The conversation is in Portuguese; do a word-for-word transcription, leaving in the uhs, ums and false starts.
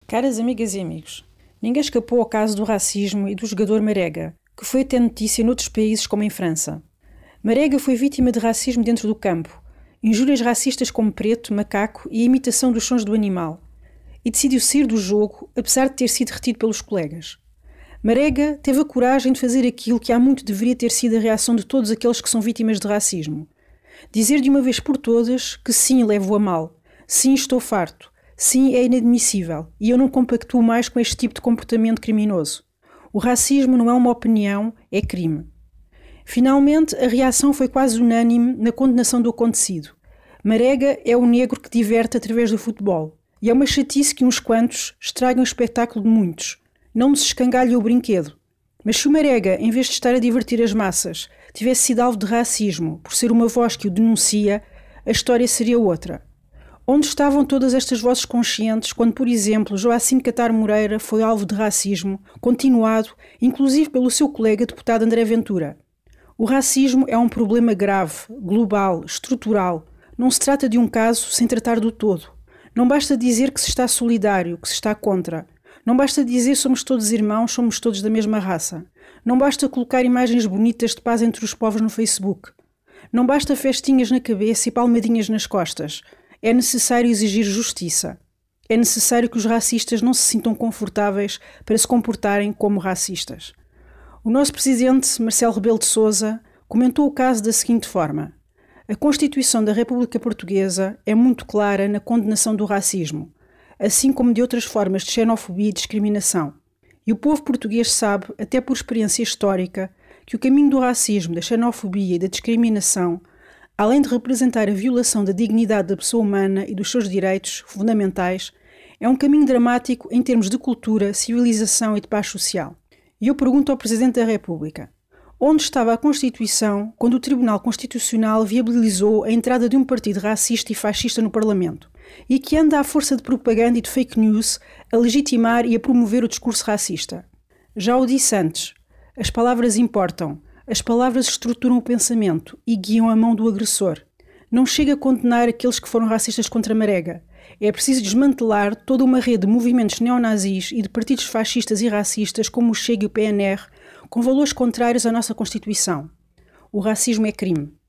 Caras amigas e amigos, ninguém escapou ao caso do racismo e do jogador Marega, que foi até notícia noutros países como em França. Marega foi vítima de racismo dentro do campo, injúrias racistas como preto, macaco e imitação dos sons do animal, e decidiu sair do jogo, apesar de ter sido retido pelos colegas. Marega teve a coragem de fazer aquilo que há muito deveria ter sido a reação de todos aqueles que são vítimas de racismo. Dizer de uma vez por todas que sim, levo a mal, sim, estou farto, sim, é inadmissível e eu não compactuo mais com este tipo de comportamento criminoso. O racismo não é uma opinião, é crime. Finalmente, a reação foi quase unânime na condenação do acontecido. Marega é o negro que diverte através do futebol e é uma chatice que uns quantos estragam o espetáculo de muitos. Não me se escangalhe o brinquedo. Mas se o Marega, em vez de estar a divertir as massas, tivesse sido alvo de racismo por ser uma voz que o denuncia, a história seria outra. Onde estavam todas estas vozes conscientes quando, por exemplo, Joacim Catar Moreira foi alvo de racismo, continuado, inclusive pelo seu colega deputado André Ventura? O racismo é um problema grave, global, estrutural. Não se trata de um caso sem tratar do todo. Não basta dizer que se está solidário, que se está contra. Não basta dizer somos todos irmãos, somos todos da mesma raça. Não basta colocar imagens bonitas de paz entre os povos no Facebook. Não basta festinhas na cabeça e palmadinhas nas costas. É necessário exigir justiça. É necessário que os racistas não se sintam confortáveis para se comportarem como racistas. O nosso presidente, Marcelo Rebelo de Sousa, comentou o caso da seguinte forma: a Constituição da República Portuguesa é muito clara na condenação do racismo, assim como de outras formas de xenofobia e discriminação. E o povo português sabe, até por experiência histórica, que o caminho do racismo, da xenofobia e da discriminação, além de representar a violação da dignidade da pessoa humana e dos seus direitos fundamentais, é um caminho dramático em termos de cultura, civilização e de paz social. E eu pergunto ao Presidente da República: onde estava a Constituição quando o Tribunal Constitucional viabilizou a entrada de um partido racista e fascista no Parlamento e que anda à força de propaganda e de fake news a legitimar e a promover o discurso racista? Já o disse antes, as palavras importam, as palavras estruturam o pensamento e guiam a mão do agressor. Não chega a condenar aqueles que foram racistas contra Marega. É preciso desmantelar toda uma rede de movimentos neonazis e de partidos fascistas e racistas como o Chega e o P N R, com valores contrários à nossa Constituição. O racismo é crime.